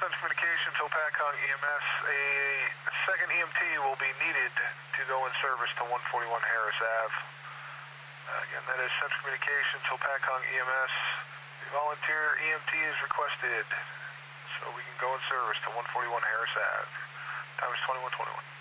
Sense Communications, Hopatcong EMS. A second EMT will be needed to go in service to 141 Harris Ave. Again, that is Sense Communications, Hopatcong EMS. The volunteer EMT is requested, so we can go in service to 141 Harris Ave. Time is 21:21.